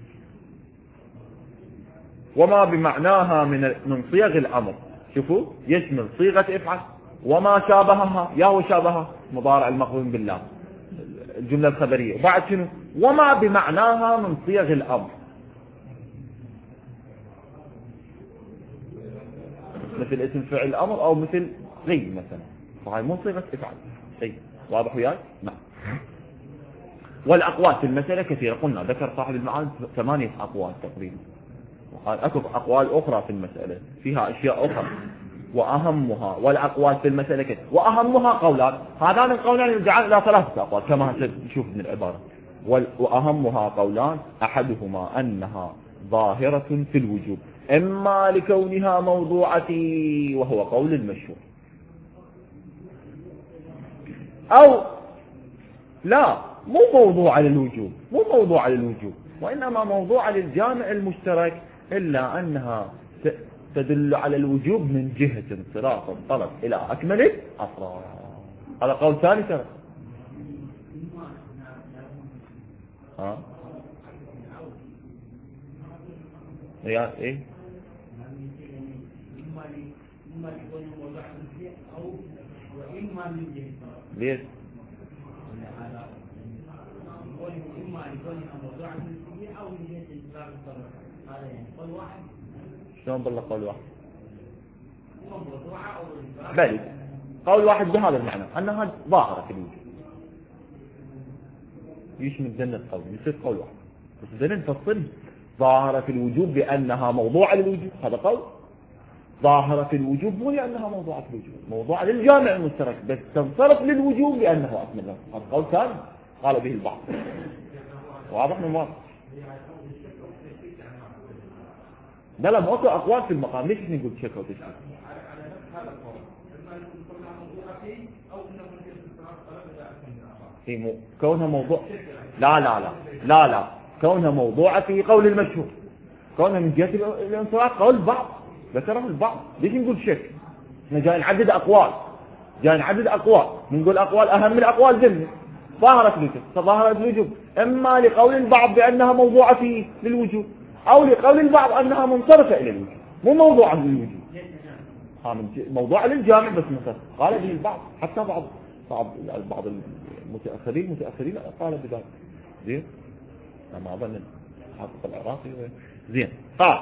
وما بمعناها من من صيغ الأمر. شوفوا يشمل صيغة افعل وما شابهها، يا هو شابهها مضارع المقرون بالله الجملة الخبرية، وبعد شنو وما بمعناها من صيغ الأمر مثل اسم فعل الأمر أو مثل غي مثلا، فهي مو صيغة افعل. طيب واضح وياك؟ نعم. والأقوال في المسألة كثيرة، قلنا ذكر صاحب المعاني ثمانية أقوال تقريبا، وقال أكو أقوال أخرى في المسألة فيها أشياء أخرى، وأهمها والأقوال في المسألة كثيرة وأهمها قولان. هذان القولان يرجعان إلى ثلاثة أقوال كما نشوف من العبارة. وأهمها قولان أحدهما أنها ظاهرة في الوجوب إما لكونها موضوعة وهو قول المشهور، أو لا مو موضوع للوجوب مو موضوع للوجوب وإنما موضوع للجامع المشترك، إلا أنها تدل على الوجوب من جهة انصراف الطلب إلى أكمل الأفراد. هذا قول ثاني ترى. ها يا ايه ليش شلون بالله قول واحد؟ بل قول واحد بهذا المعنى أنها ظاهرة في الوجود يشمل جنة قول يصير قول واحد، بس بدنا نفصل ظاهرة في الوجوب بأنها موضوعة للوجوب، هذا قول. ظاهرة في الوجوب مو لأنها موضوعة في الوجوب، موضوعة للجامع المشترك بس تنصرف للوجوب لأنه أكمل، هذا قول ثاني قال به البعض. واضح من واضح؟ لا لا مو أقوال في المقام، ليش نقول شك أو تشك؟ في كونها موضوع لا لا لا لا لا كونها موضوعة في قول المشهور، كونها من جهة الانصراف قول البعض ذكره البعض. ليش نقول شك؟ احنا جاي نعدد أقوال جاي نعدد أقوال نقول أقوال أهم من الأقوال ذنة ظاهرة الوجوب فظاهرة الوجوب إما لقول البعض بأنها موضوعة في للوجوب أو لقول البعض أنها منصرفة إلى الوجوب مو موضوعة للوجوب، موضوع للجامع بس مثلا قال به البعض، حتى بعض بعض بعض المتأخرين المتأخرين قال بذلك. زين ما أظن حافظ العراقي زين. قال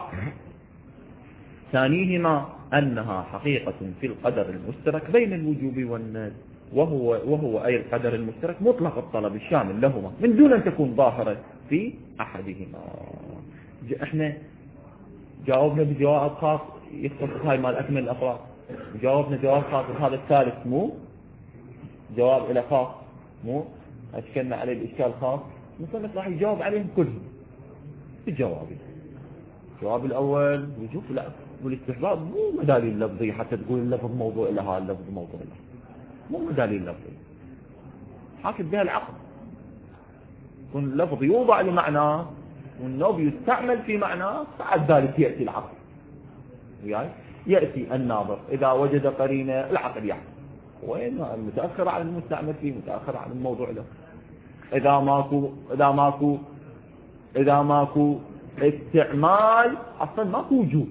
ثانيهما أنها حقيقة في القدر المشترك بين الوجوب والندب، وهو وهو أي القدر المشترك مطلق الطلب الشامل لهما من دون أن تكون ظاهرة في أحدهما. احنا جاوبنا بجواب خاص يختص هاي مال أكمل الأفراد، جاوبنا جواب خاص، هذا الثالث مو جواب إلى خاص مو أشكلنا عليه الإشكال الخاص المصنف راح يجاوب عليهم كلهم بالجواب. الجواب الأول وجوب لا والاستحباب مو مداليل لفظية حتى تقول اللفظ موضوع لها اللفظ موضوع لها، مو مداليل لفظية حاكم بها العقل. يكون اللفظ يوضع لمعنى والنوب يستعمل في معنى بعد ذلك يأتي العقل وياي يأتي الناظر إذا وجد قرينة العقل يحكم وين المتأخر عن المستعمل فيه متأخر عن الموضوع له. إذا ماكو إذا ماكو إذا ماكو استعمال أصلا ماكو وجوب.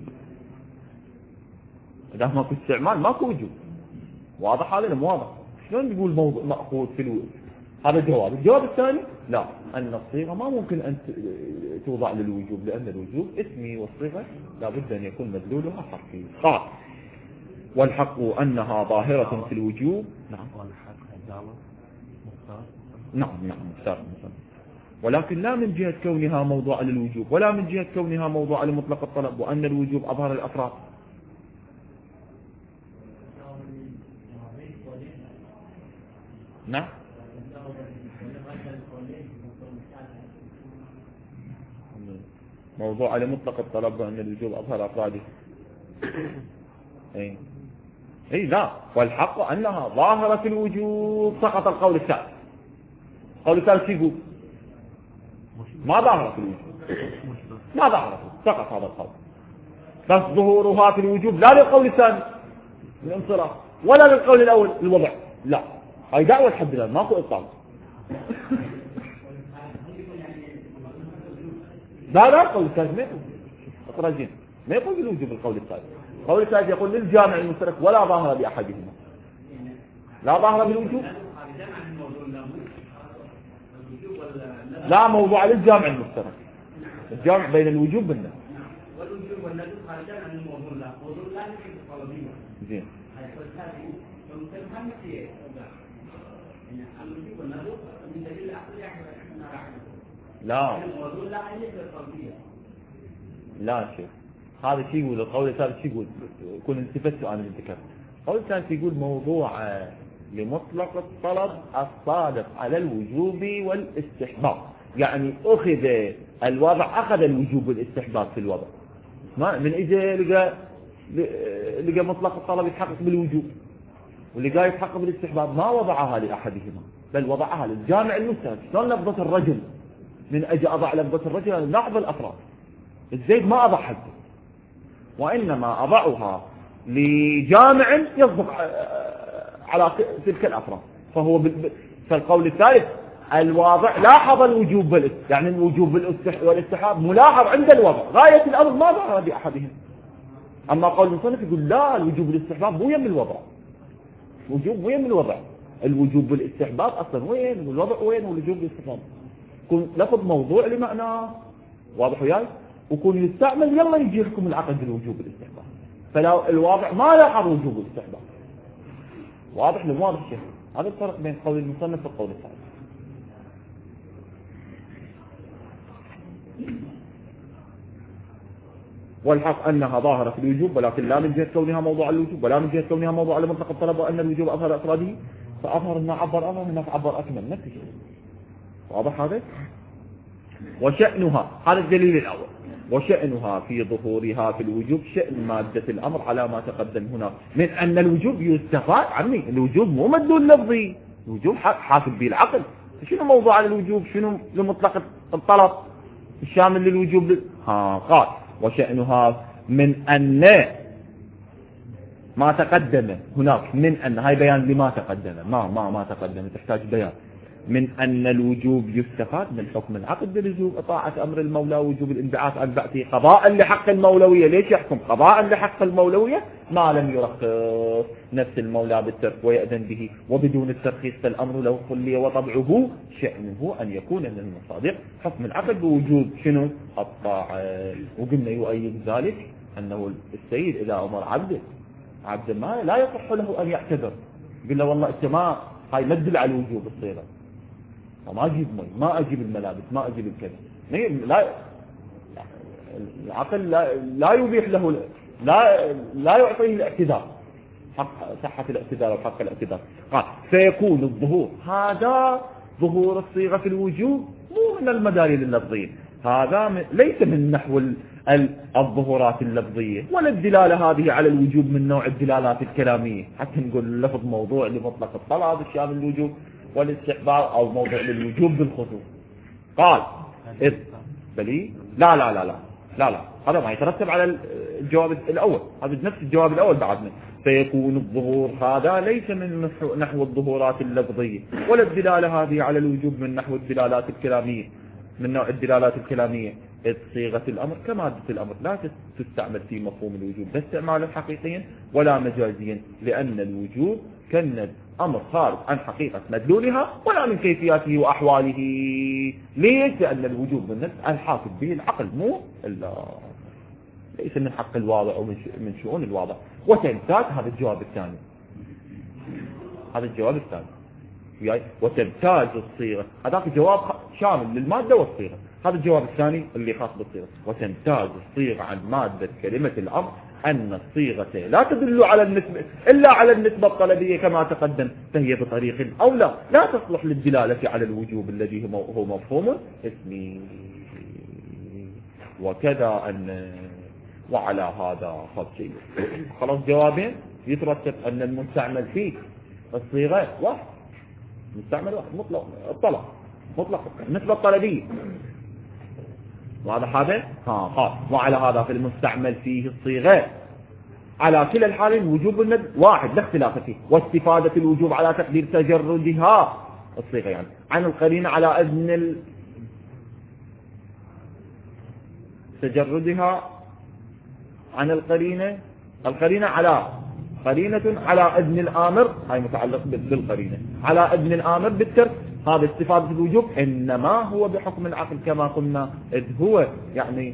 إذا ماكو استعمال ماكو وجوب. واضح هذا مو واضح؟ شلون تقول موضوع مأخوذ في الوجوب؟ هذا الجواب. الجواب الثاني لا أن الصيغة ما ممكن أن توضع للوجوب لأن الوجوب اسمي والصيغة لابد أن يكون مدلولها حرفي. قال والحق أنها ظاهرة في الوجوب. نعم نعم نعم مختار ولكن لا من جهة كونها موضوع للوجوب ولا من جهة كونها موضوع لمطلق الطلب وأن الوجوب أظهر الأفراد. نعم موضوع لمطلق الطلب وأن الوجوب أظهر أفراده. اي اي لا والحق أنها ظاهرة في الوجوب سقط القول الثالث. القول الثالث يقول ما ظاهرة في الوجوب ما ظاهرة سقط هذا القول. بس ظهورها في الوجوب لا للقول الثاني الانصراف ولا للقول الأول الوضع لا هاي دعوة الحد الآن ماكو إطلاق. لا لا القول الثالث ما يقول اقراجين ما يقول بالوجوب القول الثالث. القول الثالث يقول للجامع المشترك ولا ظاهر بأحدهما لا ظاهر بالوجوب لا موضوع للجامع المشترك الجامع بين الوجوب والندب والوجوب والندب خارجان عن الموضوع لا موضوع لا يمكن الطلبية زين لا لا شيء هذا شيء يقول القول الثالث شيء يقول كل التفت عن الذكر. القول الثالث يقول موضوع لمطلق الطلب الصادق على الوجوب والاستحباب يعني أخذ الوضع أخذ الوجوب والاستحباب في الوضع ما من إجا لقى لقى مطلق الطلب يتحقق بالوجوب واللي يتحقق بالاستحباب ما وضعها لأحدهما بل وضعها للجامع المشترك. شلون لفظة الرجل من أجي أضع لفظة الرجل لحظ الأفراد الزيد ما أضع حده وإنما أضعها لجامع يصدق على تلك الأفراد. فهو فالقول الثالث الواضع لاحظ الوجوب والاستحباب يعني الوجوب والاستحباب ملاحظ عند الوضع غاية الأمر ما ظهر بأحدهم. أما قول المصنف يقول لا الوجوب والاستحباب مو يم الوضع وجوب وين من الوضع الوجوب والاستحباب أصلا وين والوضع وين والوجوب والاستحباب يكون لفظ موضوع لمعناه واضح وياي ويكون يستعمل يلا يجي لكم العقل بالوجوب والاستحباب. فلو الواضع ما لاحظ وجوب والاستحباب واضح لو واضح شيء. هذا الفرق بين قول المصنف والقول الثالث. والحق أنها ظاهرة في الوجوب ولكن لا من جهة كونها موضوع الوجوب ولا من جهة كونها موضوع لمطلق الطلب وأن الوجوب أظهر أفراده فأظهر ما عبر أظهر هناك عبر أكمل نفس الشيء. واضح هذا؟ وشأنها هذا الدليل الأول وشأنها في ظهورها في الوجوب شأن مادة الأمر على ما تقدم هنا من أن الوجوب يستفاد عني الوجوب مو مدلول لفظي الوجوب حاسب به العقل. شنو موضوع الوجوب شنو لمطلق الطلب الشامل للوجوب ل... ها قال وشأنها من أن ما تقدم هناك من أن هاي بيان لما تقدم ما ما ما تقدم تحتاج بيان من أن الوجوب يستفاد من حكم العقد بالوجوب إطاعة أمر المولى وجوب الانبعاث عن بعثه قضاء لحق المولوية. ليش يحكم قضاء لحق المولوية ما لم يرخص نفس المولى بالترك ويأذن به وبدون الترخيص فالأمر لو خلي وطبعه شأنه أن يكون من المصادق حكم العقد بوجوب شنو الطاعة. وقلنا يؤيد ذلك أنه السيد إذا أمر عبده عبد ما لا يصح له أن يعتذر قل له والله أنت ما هاي مدل على الوجوب الصيغة وما أجيب مي ما أجيب الملابس ما أجيب الكذا لا العقل لا, لا يبيح له لا لا يعطيه الاعتذار حق صحة الاعتذار وحق الاعتذار. قال فيكون الظهور هذا ظهور الصيغة في الوجوب مو من المداليل اللفظية، هذا من ليس من نحو الظهورات اللفظية، ولا الدلالة هذه على الوجوب من نوع الدلالات الكلامية، حتى نقول اللفظ موضوع لمطلق الطلب الشامل الوجوب والاستحباب، أو موضوع للوجوب بالخصوص. قال إذ بلي لا لا لا لا لا لا هذا ما يترتب على الجواب الأول، هذا نفس الجواب الأول بعدنا. فيكون الظهور هذا ليس من نحو الظهورات اللفظية، ولا الدلالة هذه على الوجوب من نحو الدلالات الكلامية، من نوع الدلالات الكلامية. إذ صيغة الأمر كمادة الأمر لا تستعمل في مفهوم الوجوب لا استعمالا حقيقيا ولا مجازيا، لأن الوجوب كالند أمر خارج عن حقيقة مدلولها ولا من كيفياته وأحواله. ليش؟ لأن الوجوب من نفس الحاكم به العقل، مو ليس من حق الواضع أو من شؤون الواضع. وتمتاز هذا الجواب الثاني، هذا الجواب الثاني وتمتاز الصيغة، هذاك جواب شامل للمادة والصيغة، هذا الجواب الثاني اللي خاص بالصيغة. وتمتاز الصيغة عن مادة كلمة الأمر أن الصيغة لا تدل على النسبة إلا على النسبة الطلبية كما تقدم، فهي بطريق أولى لا تصلح للدلالة على الوجوب الذي هو مفهوم اسمي. وكذا أن وعلى هذا خط شيء خلاص جوابين يترتب أن المستعمل فيه الصيغة واحد، مستعمل واحد مطلق الطلب مطلق النسبة الطلبية، وهذا هذا ها ها وعلى هذا في المستعمل فيه الصيغة على كلا الحالين وجوب الند واحد لا اختلاف فيه، واستفادة الوجوب على تقدير تجردها الصيغة يعني عن القرينة على إذن ال... تجردها عن القرينة، القرينة على قرينة على إذن الآمر، هاي متعلق بالقرينة على إذن الآمر بالترك، هذا استفادة الوجوب إنما هو بحكم العقل كما قلنا، إذ هو يعني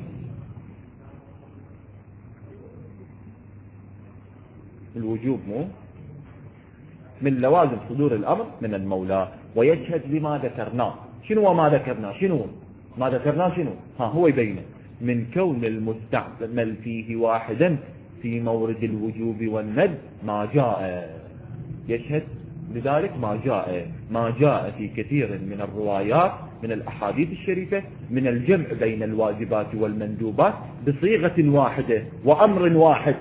الوجوب مو من لوازم صدور الأمر من المولى، ويشهد لما ذكرناه. شنو ما ذكرناه؟ شنو ما ذكرناه؟ شنو ها هو يبينه من كون المستعمل فيه واحدا في مورد الوجوب والند ما جاء، يشهد لذلك ما جاء ما جاء في كثير من الروايات من الأحاديث الشريفة من الجمع بين الواجبات والمندوبات بصيغة واحدة وأمر واحد.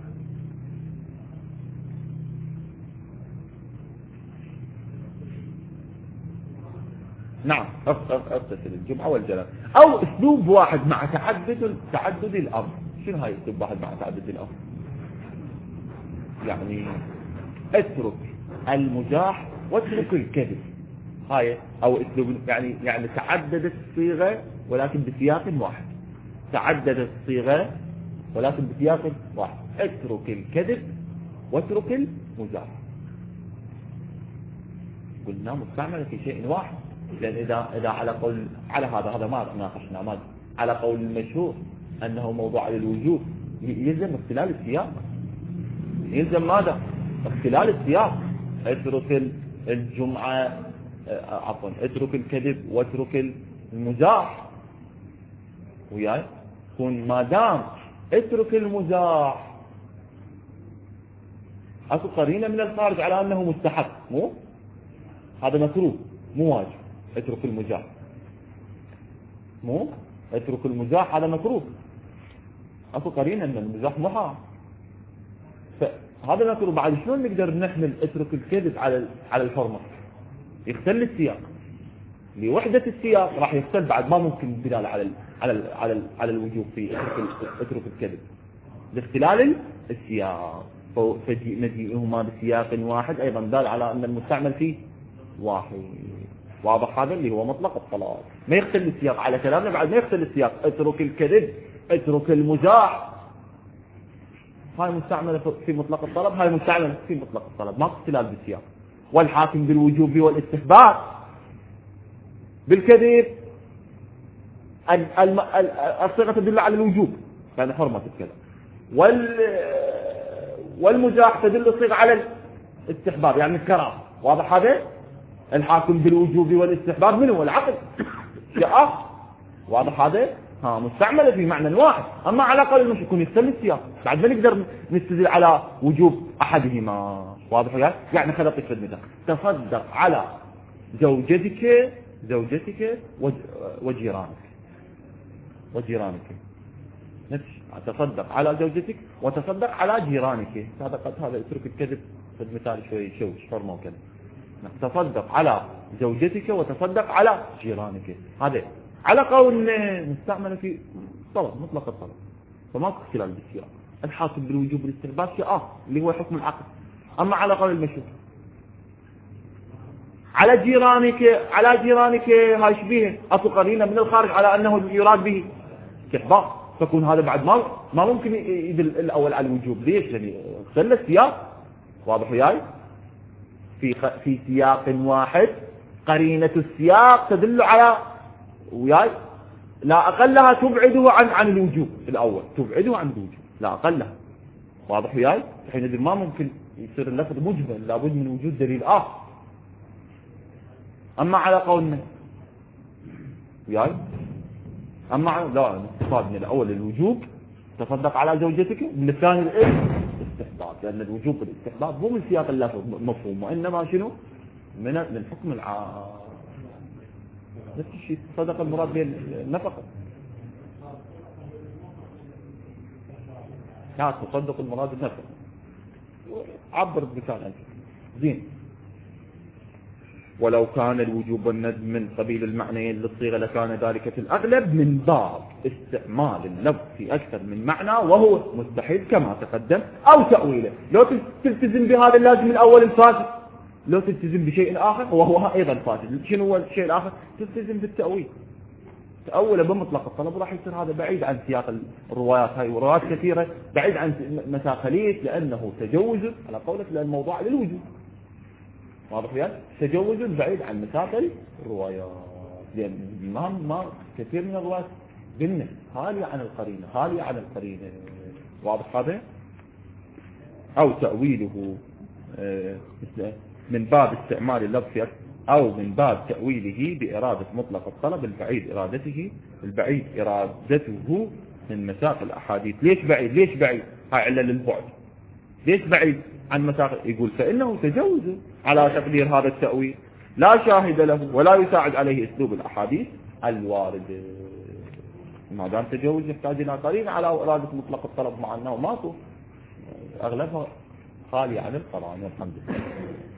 نعم اغتسل الجمعة والجنازة، أو أسلوب واحد مع تعدد تعدد الأمر. شنو هاي أسلوب واحد مع تعدد الأمر؟ يعني اترك المزاح واترك الكذب، هاي أو أسلوب يعني يعني تعددت الصيغة ولكن بسياق واحد، تعددت الصيغة ولكن بسياق واحد، اترك الكذب واترك المزاح. قلنا مستعمل في شيء واحد، لأن إذا إذا على قول على هذا هذا ما ناقشنا ما على قول المشهور أنه موضوع للوجوب يلزم اختلال السياق، يلزم ماذا؟ اختلال السياق. اترك الجمعة عفوا اترك الكذب واترك المزاح وياي كون ما دام اترك المزاح اكو قرينة من الخارج على أنه مستحب، مو هذا مكروه مو واجب. اترك المزاح مو اترك المزاح هذا مكروه، اكو قرينة ان المزاح محرم، فهذا مكروه. بعد شلون نقدر نحمل اترك الكذب على على الحرمة؟ يختل السياق، لوحدة السياق راح يختل، بعد ما ممكن الدلالة على ال على ال على ال على الوجوب في اترك اترك الكذب لاختلال السياق. فمجيئهما بسياق واحد ايضا دال على ان المستعمل فيه واحد. واضح هذا اللي هو مطلق الطلاق، ما يختل السياق على كلامنا، بعد ما يختل السياق. اترك الكذب اترك المزاح، هاي مستعملة في مطلق الطلب، هاي مستعملة في مطلق الطلب، ما اختلال بالسياق. والحاكم بالوجوب والاستحباب بالكذب الصيغة تدل على الوجوب يعني حرمة الكذب، وال والمزاح تدل الصيغة على الاستحباب يعني الكراهة. واضح هذا؟ الحاكم بالوجوب والاستحباب من هو؟ العقل شاء. واضح هذا؟ ها مستعملة في معنى واحد، أما على قول مش يكون يختل السياق، بعد ما نقدر نستدل على وجوب أحدهما. واضح يعني؟ يعني خلطك في المثال تصدق على زوجتك زوجتك وجيرانك وجيرانك نفس تصدق على زوجتك وتصدق على جيرانك. هذا قد هذا اترك الكذب في المثال شوي شوش حرمه وكذا. تصدق على زوجتك وتصدق على جيرانك. هذا على قول مستعمل في طلب مطلق الطلب فما اختلاف بالسياق. الحاكم بالوجوب والاستحباب شيء آخر اللي هو حكم العقد. أما على قول المشهور على جيرانك على جيرانك هاي شبيه أكو قرينة من الخارج على أنه يراد به استحباب فكون هذا بعد ما ما ممكن يدل الأول على الوجوب. ليش؟ لأن خلى السياق واضح وياي في خ... في سياق واحد قرينة السياق تدل على وياي لا أقلها تبعده عن عن الوجوب الأول تبعده عن الوجوب لا أقلها. واضح وياي؟ حينئذ ما ممكن يصير اللفظ مجمل لابد من وجود دليل آخر. أما على قولنا وياي أما على لا نستفاد من الأول الوجوب تصدق على زوجتك من الثاني الاستحباب لأن الوجوب والاستحباب مو من سياق اللفظ مفهوم وإنما شنو من من حكم العام. نفس الشيء صدق المراد به النفقة لا تصدق المراد بالنفقة عبر بمثال أنت زين. ولو كان الوجوب والندب من قبيل المعنيين للصيغة لكان ذلك في الأغلب من باب استعمال اللفظ في أكثر من معنى وهو مستحيل كما تقدم أو تأويله. لو تلتزم بهذا اللازم الأول الفاسد لو تلتزم بشيء آخر وهو أيضا فاسد. شنو هو الشيء الآخر؟ تلتزم بالتأويل تأوله بمطلق الطلب وراح يصير هذا بعيد عن سياق الروايات. هاي روايات كثيرة بعيد عن مساخليت لأنه تجوز على قولك لأن الموضوع للوجود واضح يعني تجوز بعيد عن مساق الروايات لأن ما ما كثير من الروايات بنه خالية عن القرينة خالية عن القرينة. واضح هذا؟ أو تأويله من باب استعمال اللفظ أو من باب تأويله بإرادة مطلق الطلب البعيد إرادته البعيد إرادته من مساق الأحاديث. ليش بعيد؟ ليش بعيد؟ هاي علة للبعد. ليش بعيد عن مساق؟ يقول فإنه تجوز على تقدير هذا التأويل لا شاهد له ولا يساعد عليه أسلوب الأحاديث الواردة. ما دام تجوز يحتاج إلى قرينة على إرادة مطلق الطلب مع أنه ماكو أغلبها خالي عن القرآن. الحمد لله.